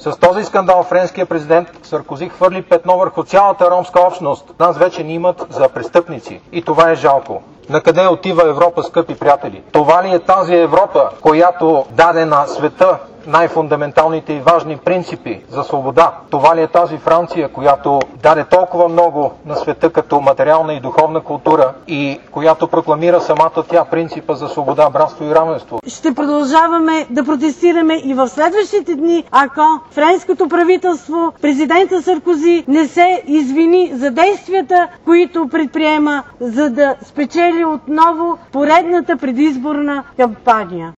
С този скандал френският президент Саркози хвърли петно върху цялата ромска общност. Нас вече ни имат за престъпници. И това е жалко. Накъде отива Европа, скъпи приятели? Това ли е тази Европа, която даде на света най-фундаменталните и важни принципи за свобода? Това ли е тази Франция, която даде толкова много на света като материална и духовна култура и която прокламира самата тя принципа за свобода, братство и равенство? Ще продължаваме да протестираме и в следващите дни, ако френското правителство, президента Саркози не се извини за действията, които предприема, за да спечели отново поредната предизборна кампания.